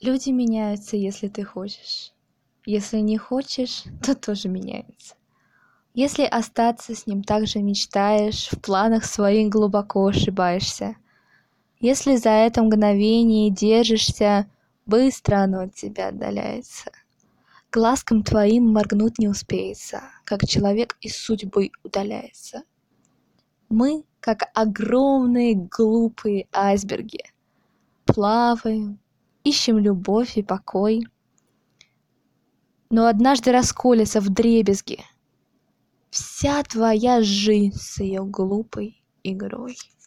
Люди меняются, если ты хочешь. Если не хочешь, то тоже меняется. Если остаться с ним так же мечтаешь, в планах своих глубоко ошибаешься. Если за это мгновение держишься, быстро оно от тебя отдаляется. Глазком твоим моргнуть не успеется, как человек из судьбы удаляется. Мы, как огромные глупые айсберги, плаваем, ищем любовь и покой, но однажды расколется вдребезги вся твоя жизнь с ее глупой игрой.